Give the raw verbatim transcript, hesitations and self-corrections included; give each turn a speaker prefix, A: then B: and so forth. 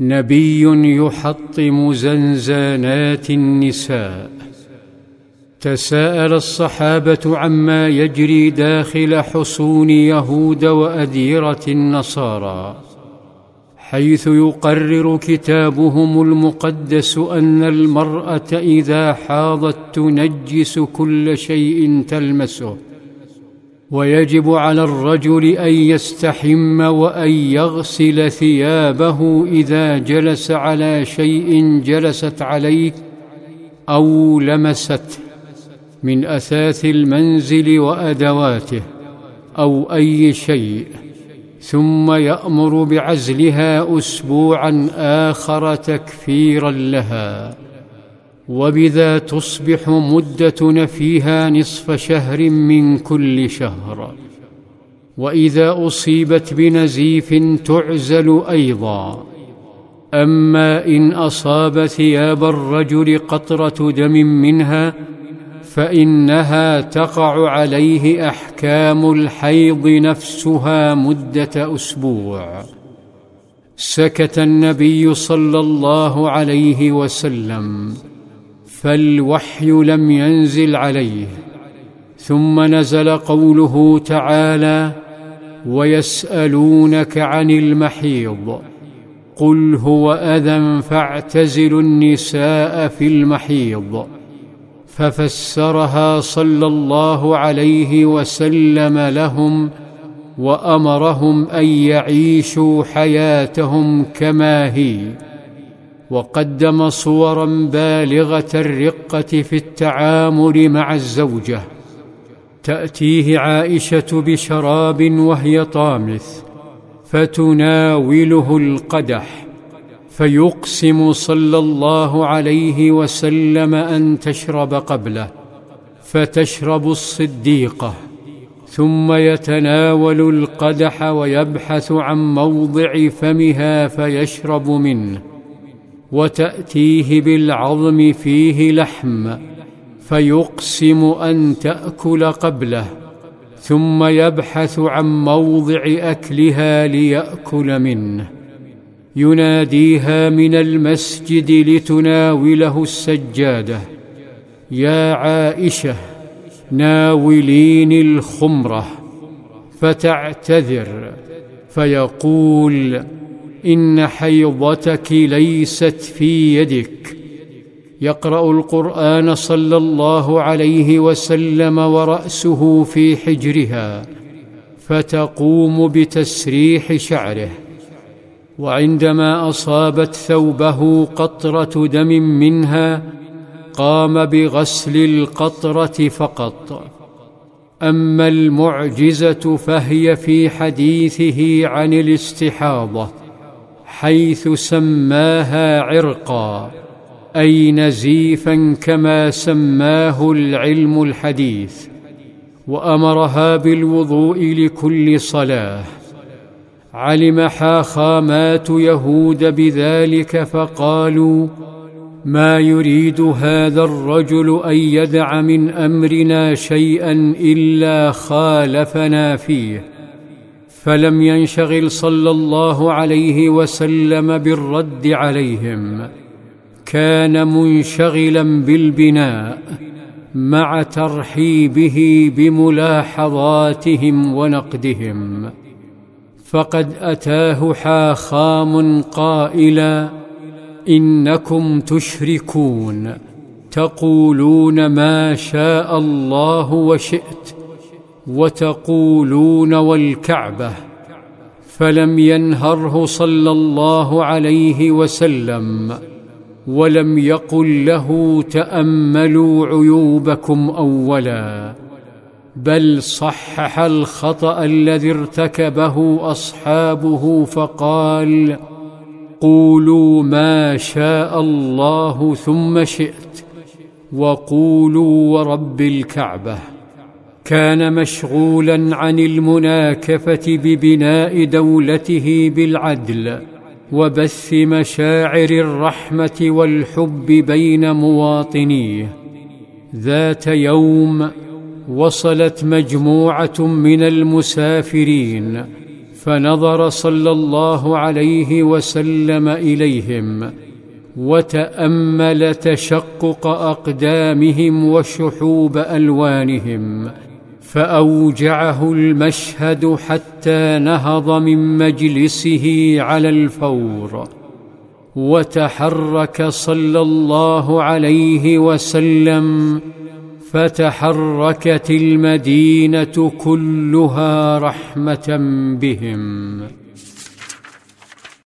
A: نبي يحطم زنزانات النساء. تساءل الصحابة عما يجري داخل حصون يهود وأديرة النصارى، حيث يقرر كتابهم المقدس أن المرأة إذا حاضت تنجس كل شيء تلمسه، ويجب على الرجل أن يستحم وأن يغسل ثيابه إذا جلس على شيء جلست عليه أو لمسته من أثاث المنزل وأدواته أو أي شيء، ثم يأمر بعزلها أسبوعا آخر تكفيرا لها، وبذا تصبح مدة نفيها نصف شهر من كل شهر. وإذا أصيبت بنزيف تعزل أيضا. أما إن أصاب ثياب الرجل قطرة دم منها فإنها تقع عليه أحكام الحيض نفسها مدة أسبوع. سكت النبي صلى الله عليه وسلم، فالوحي لم ينزل عليه. ثم نزل قوله تعالى: ويسألونك عن المحيض قل هو أذى فاعتزلوا النساء في المحيض، ففسرها صلى الله عليه وسلم لهم وأمرهم أن يعيشوا حياتهم كما هي، وقدم صورا بالغة الرقة في التعامل مع الزوجة. تأتيه عائشة بشراب وهي طامث فتناوله القدح، فيقسم صلى الله عليه وسلم أن تشرب قبله، فتشرب الصديقة، ثم يتناول القدح ويبحث عن موضع فمها فيشرب منه، وتأتيه بالعظم فيه لحم فيقسم أن تأكل قبله، ثم يبحث عن موضع أكلها ليأكل منه. يناديها من المسجد لتناوله السجادة: يا عائشة ناوليني الخمرة، فتعتذر فيقول: إن حيضتك ليست في يدك. يقرأ القرآن صلى الله عليه وسلم ورأسه في حجرها، فتقوم بتسريح شعره. وعندما أصابت ثوبه قطرة دم منها قام بغسل القطرة فقط. أما المعجزة فهي في حديثه عن الاستحاضة، حيث سماها عرقا، أي نزيفا كما سماه العلم الحديث، وأمرها بالوضوء لكل صلاة. علم حاخامات يهود بذلك فقالوا: ما يريد هذا الرجل أن يدع من أمرنا شيئا إلا خالفنا فيه. فلم ينشغل صلى الله عليه وسلم بالرد عليهم، كان منشغلا بالبناء مع ترحيبه بملاحظاتهم ونقدهم. فقد أتاه حاخام قائلا: إنكم تشركون، تقولون ما شاء الله وشئت، وتقولون والكعبة. فلم ينهره صلى الله عليه وسلم، ولم يقل له: تأملوا عيوبكم أولا، بل صحح الخطأ الذي ارتكبه أصحابه فقال: قولوا ما شاء الله ثم شئت، وقولوا ورب الكعبة. كان مشغولا عن المناكفة ببناء دولته بالعدل وبث مشاعر الرحمة والحب بين مواطنيه. ذات يوم وصلت مجموعة من المسافرين فنظر صلى الله عليه وسلم إليهم وتأمل تشقق أقدامهم وشحوب ألوانهم، فأوجعه المشهد حتى نهض من مجلسه على الفور، وتحرك صلى الله عليه وسلم، فتحركت المدينة كلها رحمة بهم.